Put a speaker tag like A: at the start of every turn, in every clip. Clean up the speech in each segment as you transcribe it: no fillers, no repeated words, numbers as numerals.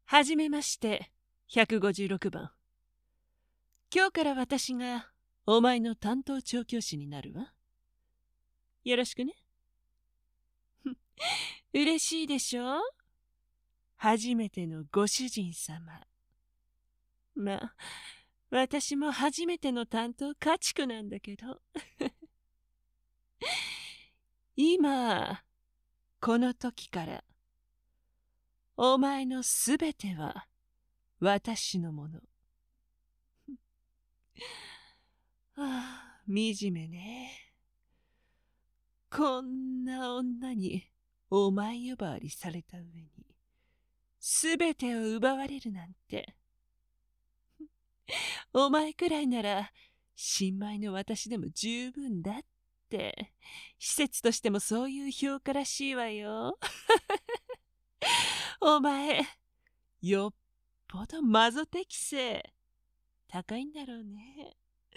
A: はじめまして、156番。今日から私がお前の担当調教師になるわ。よろしくね。嬉しいでしょ？初めてのご主人様。まあ、私も初めての担当家畜なんだけど。今、この時から、お前のすべては私のもの。ああ、惨めね。こんな女にお前呼ばわりされた上に、すべてを奪われるなんて。お前くらいなら、新米の私でも十分だって。施設としてもそういう評価らしいわよ。お前、よっぽどマゾ適性高いんだろうね。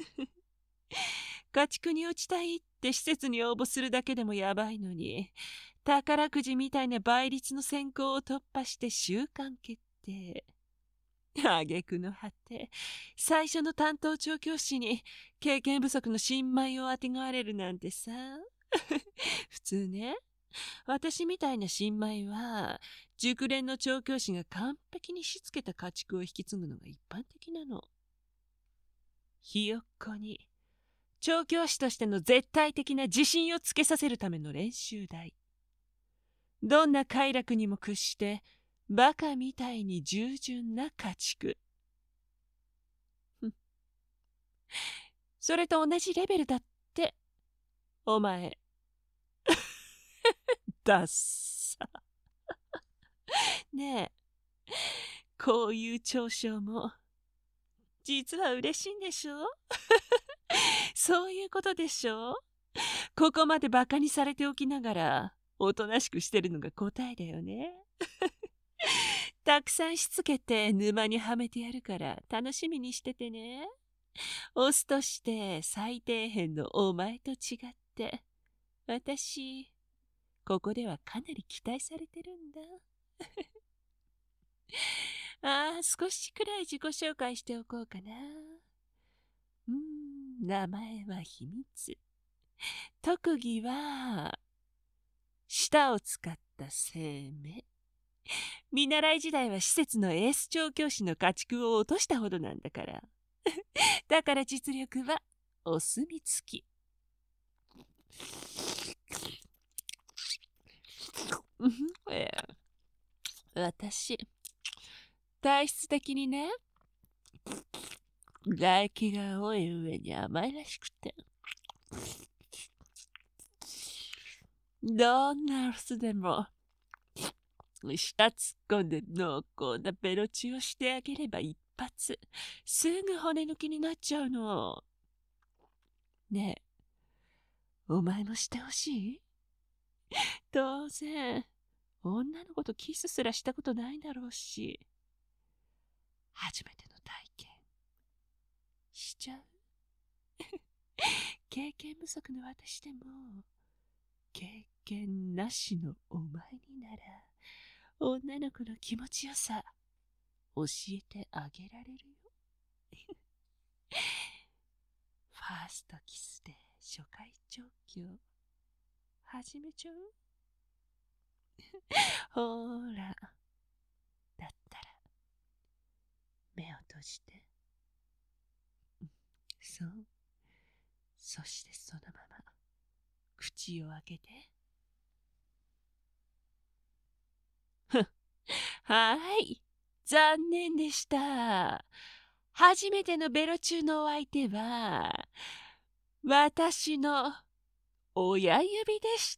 A: 家畜に落ちたいって施設に応募するだけでもやばいのに、宝くじみたいな倍率の選考を突破して週間決定。挙句の果て、最初の担当調教師に経験不足の新米をあてがわれるなんてさ。普通ね、私みたいな新米は熟練の調教師が完璧にしつけた家畜を引き継ぐのが一般的なの。ひよっこに調教師としての絶対的な自信をつけさせるための練習台。どんな快楽にも屈してバカみたいに従順な家畜。それと同じレベルだってお前。だっさ。ねえ、こういう嘲笑も実は嬉しいんでしょ？そういうことでしょ？ここまでバカにされておきながらおとなしくしてるのが答えだよね。たくさんしつけて沼にはめてやるから楽しみにしててね。オスとして最底辺のお前と違って私ここではかなり期待されてるんだ。ああ、少しくらい自己紹介しておこうかな。名前は秘密。特技は舌を使った生命。見習い時代は施設のエース調教師の家畜を落としたほどなんだから。だから実力はお墨付き。私、体質的にね、唾液が多い上に甘いらしくて。どんなオスでも、舌突っ込んで濃厚なベロチュをしてあげれば一発、すぐ骨抜きになっちゃうの。ねえ、お前もしてほしい？当然、女の子とキスすらしたことないだろうし。初めての体験、しちゃう？経験不足の私でも、経験なしのお前になら、女の子の気持ちよさ、教えてあげられるよ。ファーストキスで初回調教、始めちゃう？ほーら、だったら、目を閉じて。そう。そしてそのまま、口を開けて。はーい。残念でした。初めてのベロ中のお相手は、私の親指でした。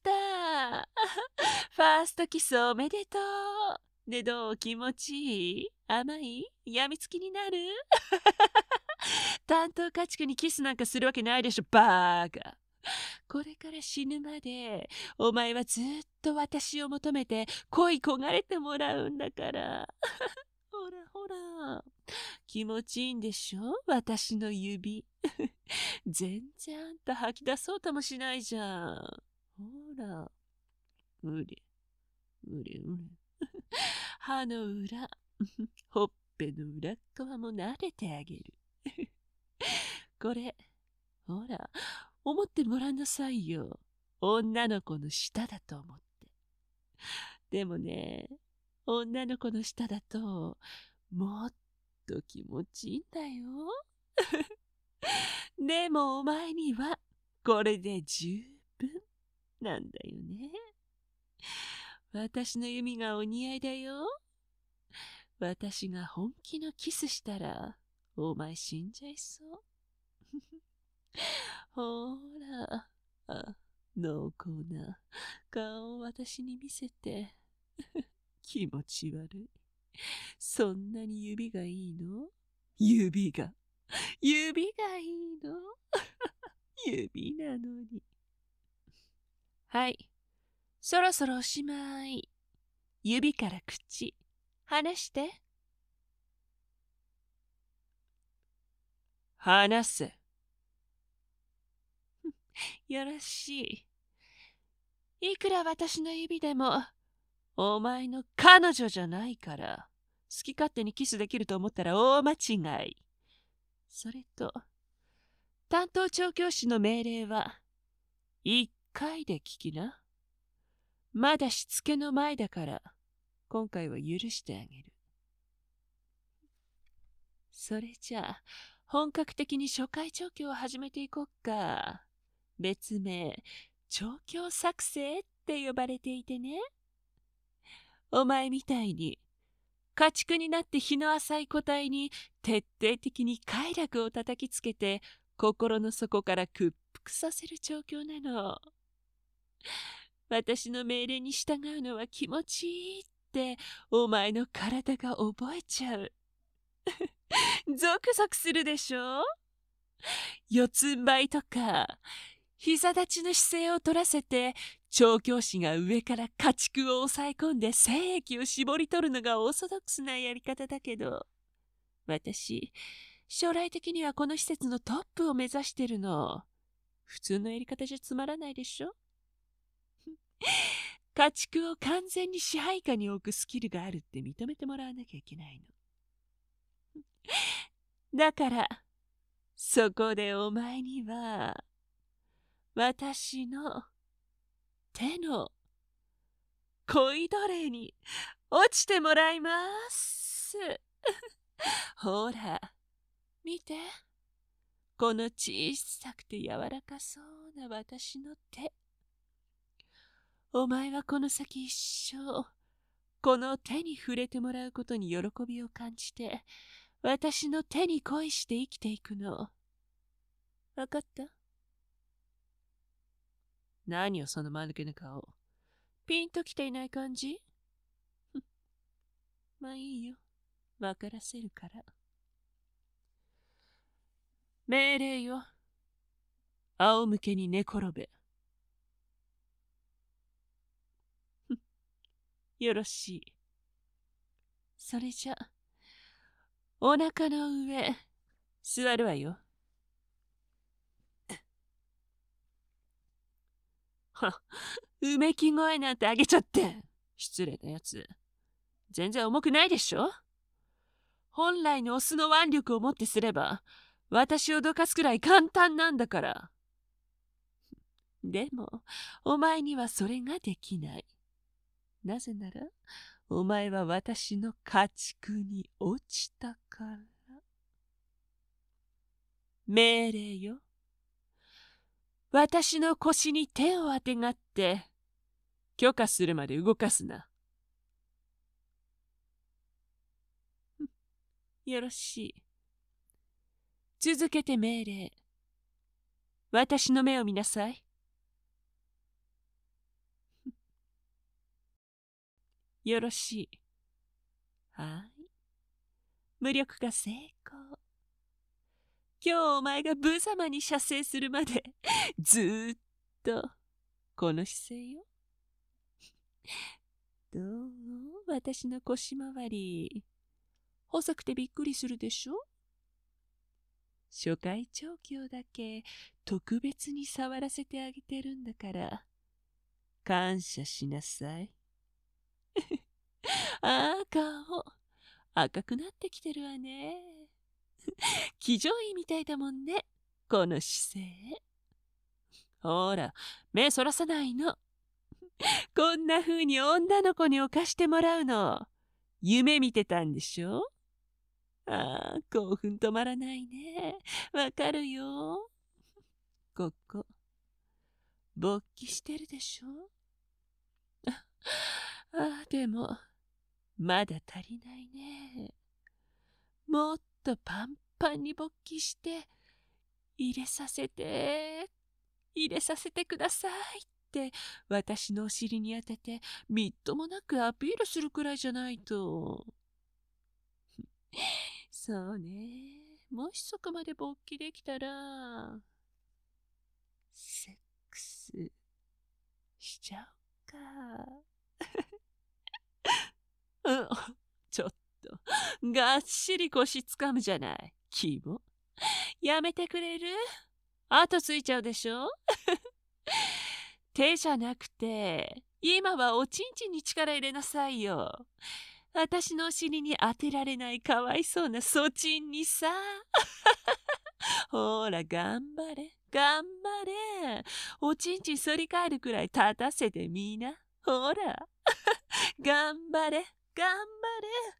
A: ファーストキスおめでとう。で、どう？気持ちいい？甘い？やみつきになる？担当家畜にキスなんかするわけないでしょ、バーカ。これから死ぬまで、お前はずっと私を求めて恋焦がれてもらうんだから。ほらほら。気持ちいいんでしょ？私の指。全然あんた吐き出そうともしないじゃん。ほら。うれ、うれうれ。歯の裏。 ほっぺの裏っ側も撫でてあげる。これ、ほら、思ってごらんなさいよ。女の子の舌だと思って。でもね、女の子の舌だと、もっと気持ちいいんだよ。でもお前には、これで十分なんだよね。私の弓がお似合いだよ。私が本気のキスしたら、お前死んじゃいそう。ほら、濃厚な顔を私に見せて。気持ち悪い。そんなに指がいいの？指がいいの？指なのに。はい。そろそろおしまい。指から口、離して。離せ。よろしい。いくら私の指でも、お前の彼女じゃないから、好き勝手にキスできると思ったら大間違い。それと、担当調教師の命令は、一回で聞きな。まだしつけの前だから、今回は許してあげる。それじゃあ、本格的に初回調教を始めていこっか。別名、調教作成って呼ばれていてね。お前みたいに、家畜になって日の浅い個体に徹底的に快楽を叩きつけて、心の底から屈服させる調教なの。私の命令に従うのは気持ちいいってお前の体が覚えちゃう。ゾクゾクするでしょ？四つん這いとか膝立ちの姿勢を取らせて調教師が上から家畜を抑え込んで精液を絞り取るのがオーソドックスなやり方だけど、私将来的にはこの施設のトップを目指してるの。普通のやり方じゃつまらないでしょ？家畜を完全に支配下に置くスキルがあるって認めてもらわなきゃいけないの。だから、そこでお前には、私の手の恋奴隷に落ちてもらいます。ほら、見て。この小さくて柔らかそうな私の手。お前はこの先一生、この手に触れてもらうことに喜びを感じて、私の手に恋して生きていくの。わかった？何よその間抜けな顔。ピンときていない感じ？まあいいよ。わからせるから。命令よ。仰向けに寝転べ。よろしい。それじゃ、お腹の上、座るわよ。うめき声なんてあげちゃって。失礼なやつ。全然重くないでしょ？本来のオスの腕力をもってすれば、私をどかすくらい簡単なんだから。でも、お前にはそれができない。なぜなら、お前は私の家畜に落ちたから。命令よ。私の腰に手をあてがって、許可するまで動かすな。よろしい。続けて命令。私の目を見なさい。よろしい。はい。無力化成功。今日お前が無様に射精するまでずーっとこの姿勢よ。どう？私の腰回り。細くてびっくりするでしょ？初回調教だけ特別に触らせてあげてるんだから、感謝しなさい。ああ、顔。 赤くなってきてるわね。騎乗位みたいだもんね、この姿勢。ほら、目そらさないの。こんな風に女の子に犯してもらうの、夢見てたんでしょ？ああ、興奮止まらないね。わかるよ。ここ、勃起してるでしょ？ああ、でも、まだ足りないね。もっとパンパンに勃起して、入れさせて、入れさせてくださいって私のお尻に当ててみっともなくアピールするくらいじゃないと。そうね。もしそこまで勃起できたら、セックスしちゃおうか。うん、ちょっと、がっしり腰つかむじゃない。キモ。やめてくれる？後ついちゃうでしょ？手じゃなくて、今はおちんちんに力入れなさいよ。私のお尻に当てられないかわいそうなそちんにさ。ほら、頑張れ、頑張れ。おちんちん反り返るくらい立たせてみな。ほら、頑張れ、頑張れ。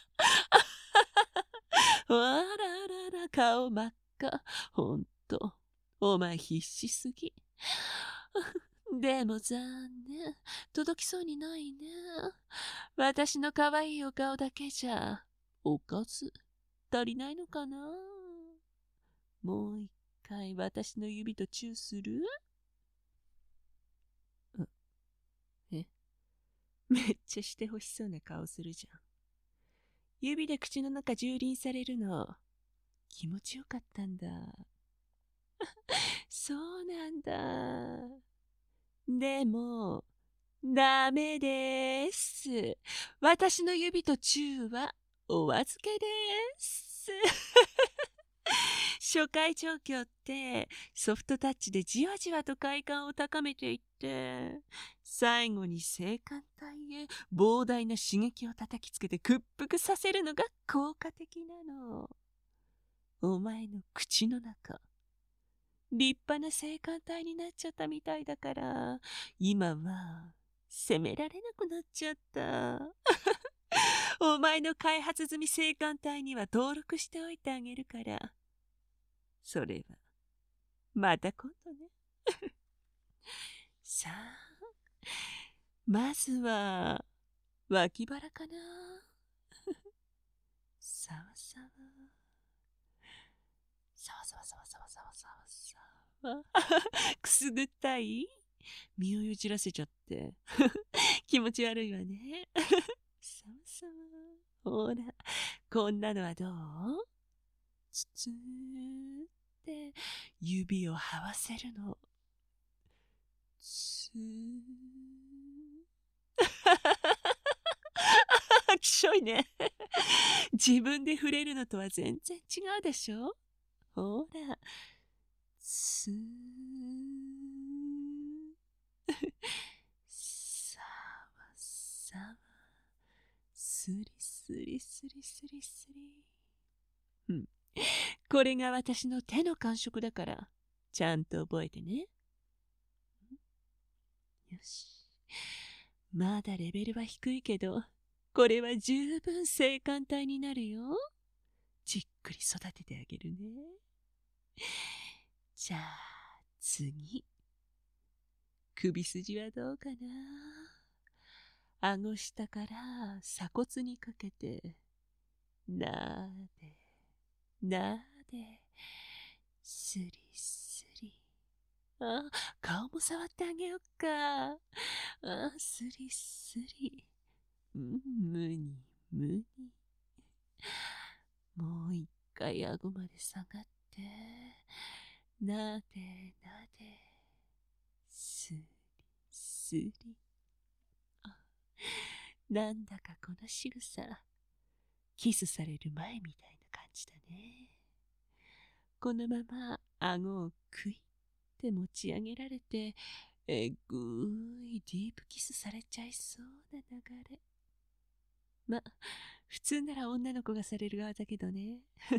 A: あららら、顔真っ赤。ほんと、お前必死すぎ。でも残念。届きそうにないね。私の可愛いお顔だけじゃ、おかず、足りないのかな？もう一回私の指とチューする？え、めっちゃしてほしそうな顔するじゃん。指で口の中蹂躙されるの、気持ちよかったんだ。そうなんだ。でも、ダメです。私の指とチューはお預けです。初回調教ってソフトタッチでじわじわと快感を高めていって、最後に性感帯へ膨大な刺激を叩きつけて屈服させるのが効果的なの。お前の口の中、立派な性感帯になっちゃったみたいだから、今は責められなくなっちゃった。お前の開発済み性感帯には登録しておいてあげるから。それは、また今度ね。さあ、まずは、脇腹かな。さわさわ。さわさわさわさわさわさわさわ。くすぐったい？身をよじらせちゃって。気持ち悪いわね。さわさわ。ほら、こんなのはどう？つつーって指を這わせるの。つー。きしょいね。自分で触れるのとは全然違うでしょ？ほら、つー。さわさわ。すりすりすりすりすり。うん。これが私の手の感触だから、ちゃんと覚えてね。よし。まだレベルは低いけど、これは十分性感帯になるよ。じっくり育ててあげるね。じゃあ、次。首筋はどうかな。顎下から鎖骨にかけて、なで、なで、すりすり。あ、顔も触ってあげよっか。あ、すりすり。むにむに。もう一回顎まで下がって、なでなで、すりすり。あ、なんだかこの仕草、キスされる前みたいな感じだね。このまま顎をクイって持ち上げられて、ぐーいディープキスされちゃいそうな流れ。 ま、普通なら女の子がされる側だけどね。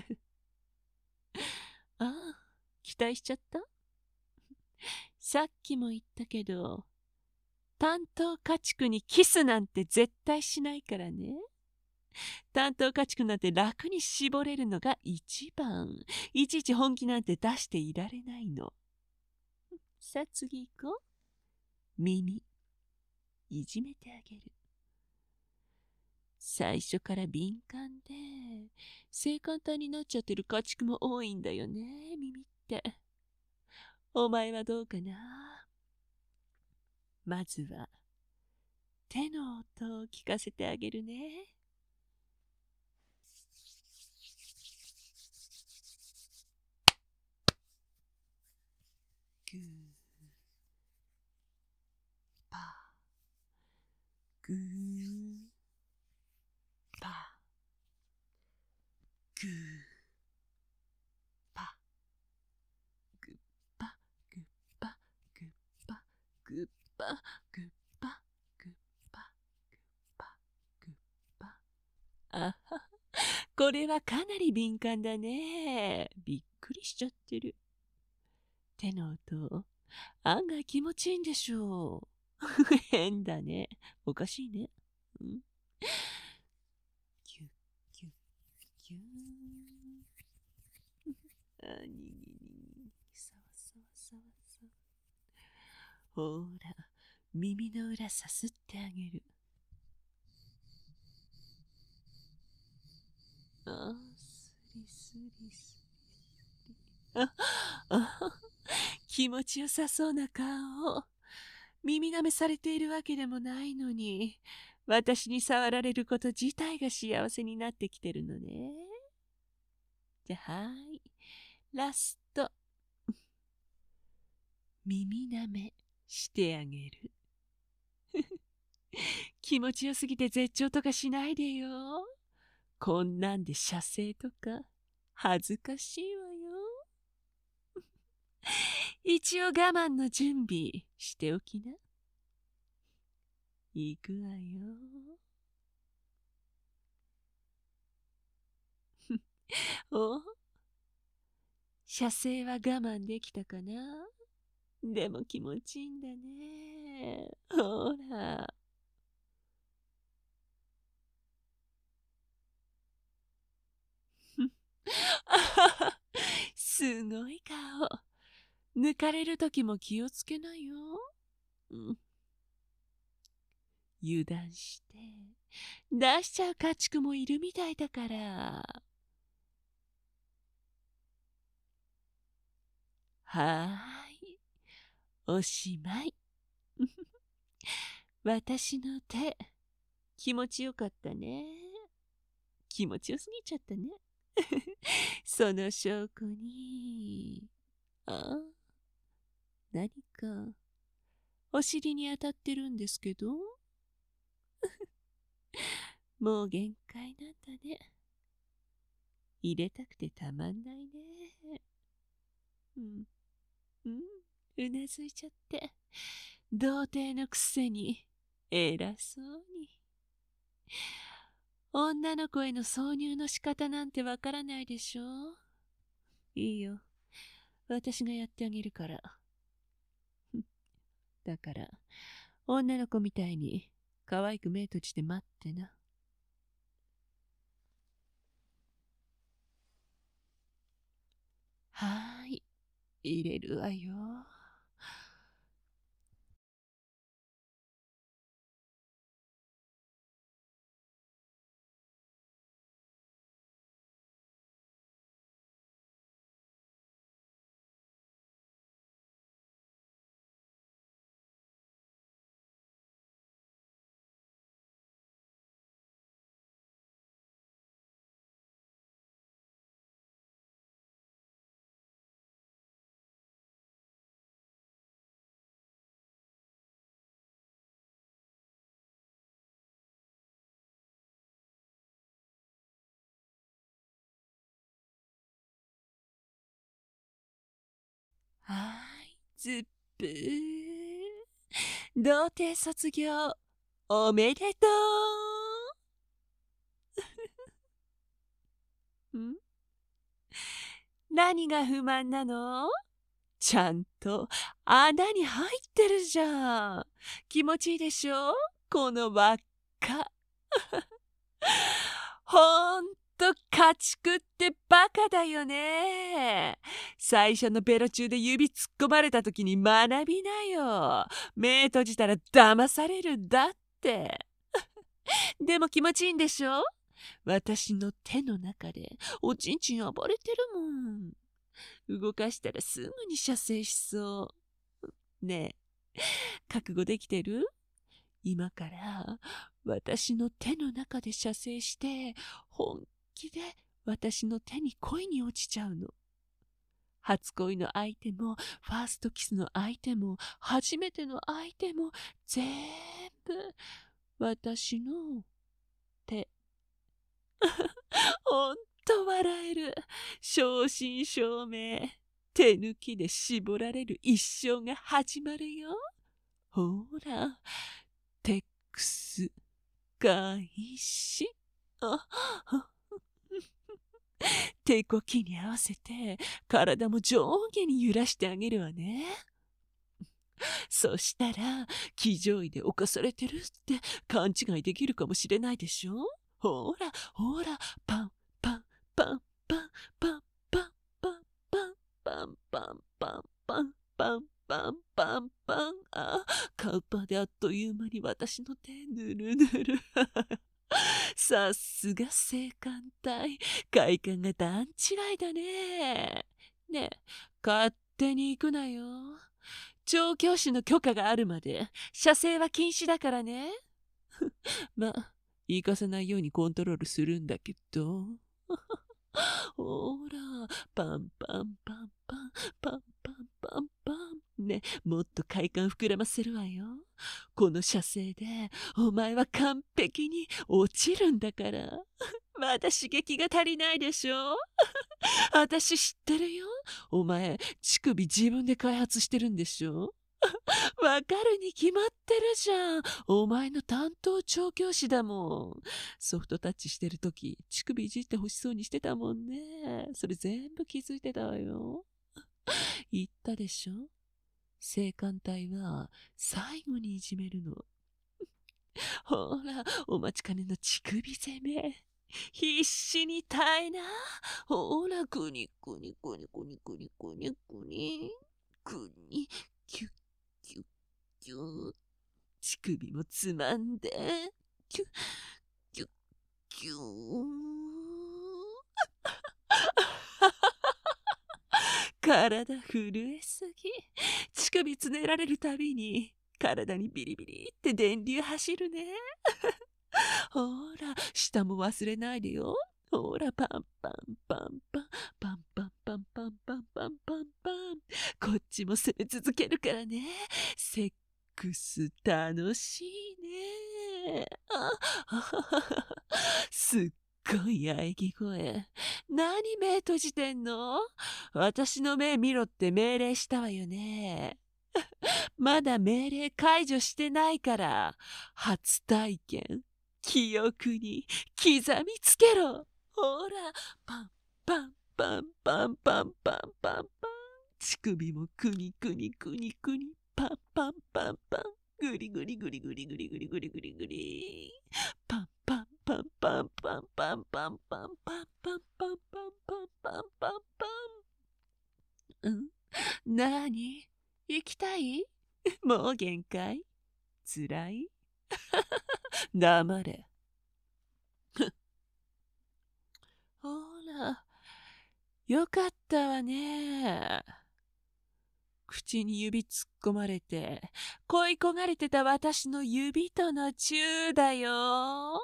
A: ああ、期待しちゃった？さっきも言ったけど、担当家畜にキスなんて絶対しないからね。担当家畜なんて楽に絞れるのが一番。いちいち本気なんて出していられないの。さあ次行こう。耳、いじめてあげる。最初から敏感で、性感帯になっちゃってる家畜も多いんだよね、耳って。お前はどうかな？まずは、手の音を聞かせてあげるね。グー、パー、グー、パー、グー、パー、グッパ、グッパ、グッパ、グッパ、グッパ、グッパ、グッパ、グッパ。あはは、これはかなり敏感だね。びっくりしちゃってる。手の音、案外気持ちいいんでしょう。変だね。おかしいね。うん。キュッキュッキューン。あ、にぎにぎ。さわさわさわさわ。ほら、耳の裏さすってあげる。あ、すりすりすり。気持ちよさそうな顔。耳舐めされているわけでもないのに、私に触られること自体が幸せになってきてるのね。じゃあ、ラスト。耳舐めしてあげる。気持ちよすぎて絶頂とかしないでよ。こんなんで射精とか恥ずかしいわよ。一応我慢の準備しておきな。行くわよ。お、射精は我慢できたかな？でも気持ちいいんだね。ほら。すごい顔。抜かれるときも気をつけなよ。うん、油断して出しちゃう家畜もいるみたいだから。はーい、おしまい。私の手、気持ちよかったね。気持ちよすぎちゃったね。その証拠に、あ、何か、お尻に当たってるんですけど、もう限界なんだね。入れたくてたまんないね。うん、うん、うなずいちゃって。童貞のくせに、偉そうに。女の子への挿入の仕方なんてわからないでしょ？いいよ。私がやってあげるから。だから、女の子みたいに、可愛く目閉じて待ってな。はーい、入れるわよ。はーい、ずっぷー。童貞卒業、おめでとう。 ん何が不満なの？ちゃんと穴に入ってるじゃん。気持ちいいでしょ？この輪っか。ほんと家畜ってバカだよね。最初のベロ中で指突っ込まれた時に学びなよ。目閉じたら騙されるんだって。でも気持ちいいんでしょ？私の手の中でおちんちん暴れてるもん。動かしたらすぐに射精しそう。ねえ、覚悟できてる？今から私の手の中で射精して本気で私の手に恋に落ちちゃうの。初恋の相手もファーストキスの相手も初めての相手も全部私の手。ほんと笑える。正真正銘。手抜きで絞られる一生が始まるよ。ほら、テックス開始。手こきに合わせて体も上下に揺らしてあげるわね。そしたら騎乗位で侵されてるって勘違いできるかもしれないでしょ。ほらほら、パンパンパンパンパンパンパンパンパンパンパンパンパンパンパンパン。あ、カウパーであっという間に私の手ぬるぬる。さすが性感帯。快感が段違いだね。ねえ、勝手に行くなよ。調教師の許可があるまで射精は禁止だからね。まあ、行かさないようにコントロールするんだけど。ほら、パンパンパンパン、パンパンパンパン。ね、もっと快感膨らませるわよ。この射精で、お前は完璧に落ちるんだから。まだ刺激が足りないでしょ？私知ってるよ。お前、乳首自分で開発してるんでしょ？わかるに決まってるじゃん。お前の担当調教師だもん。ソフトタッチしてるとき、乳首いじってほしそうにしてたもんね。それ全部気づいてたわよ。言ったでしょ？性感帯は最後にいじめるの。ほら、お待ちかねの乳首攻め。必死に耐えな。ほら、くにくにくにくにくにくにくに。くに、キュッキュッキュッ。乳首もつまんで。キュッキュッキュー。体震えすぎ。乳首つねられるたびに体にビリビリって電流走るね。ほら、舌も忘れないでよ。ほら、パンパンパンパン、パンパンパンパンパンパンパンパン。こっちも攻め続けるからね。セックス楽しいね。すっごい喘ぎ声。何目閉じてんの？私の目見ろって命令したわよね。まだ命令解除してないから、初体験。記憶に刻みつけろ。ほら、パンパンパンパンパンパンパンパン。乳首もくにくにくにくに、パンパンパンパン。ぐりぐりぐりぐりぐりぐりぐりぐりぐり。パンパンパンパンパンパンパンパンパンパンパンパンパンパンパンパン。なに？行きたい？もう限界？つらい？黙れ。ほら、よかったわね。口に指突っ込まれて、恋焦がれてた私の指とのチューだよ。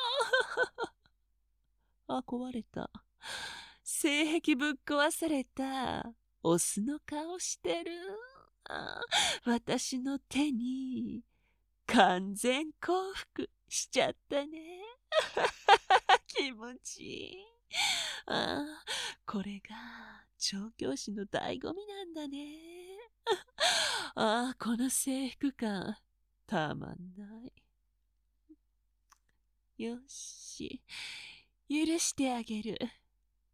A: あ、壊れた。性癖ぶっ壊された。オスの顔してる。私の手に完全降伏しちゃったね。気持ちいい。これが調教師の醍醐味なんだね。この征服感たまんない。よし、許してあげる。